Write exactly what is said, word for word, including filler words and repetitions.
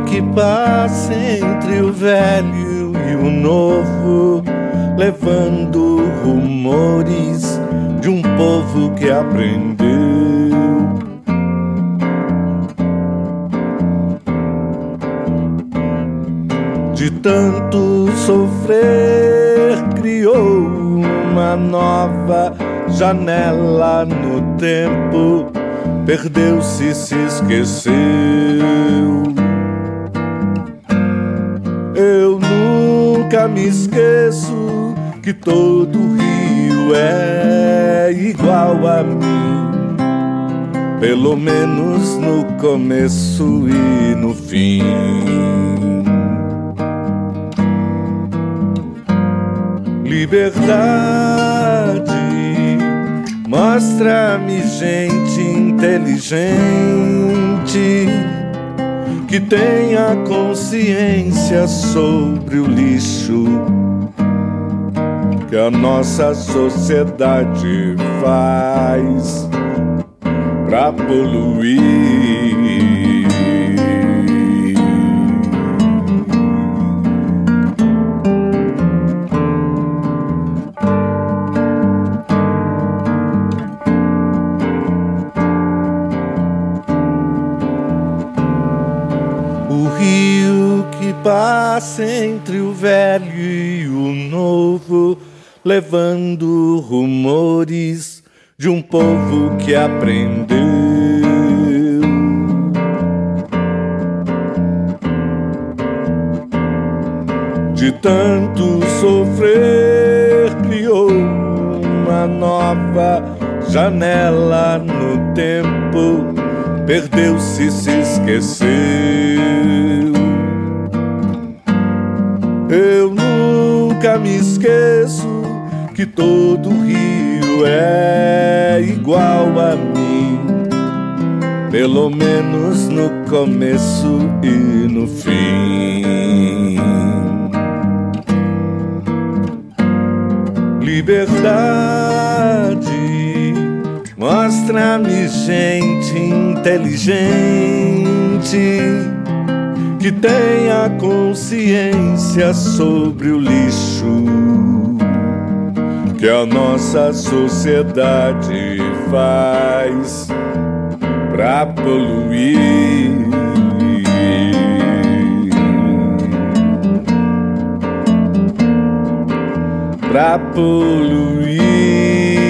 que passa entre o velho e o novo, levando rumores de um povo que aprendeu. De tanto sofrer, criou uma nova janela no tempo, perdeu-se, se esqueceu. Eu nunca me esqueço que todo rio é igual a mim, pelo menos no começo e no fim. Liberdade, mostra-me gente inteligente que tenha consciência sobre o lixo que a nossa sociedade faz pra poluir. Passa entre o velho e o novo, levando rumores de um povo que aprendeu. De tanto sofrer, criou uma nova janela no tempo, perdeu-se, se esqueceu. Eu nunca me esqueço que todo rio é igual a mim, pelo menos no começo e no fim. Liberdade, mostra-me gente inteligente que tenha consciência sobre o lixo que a nossa sociedade faz pra poluir. Pra poluir.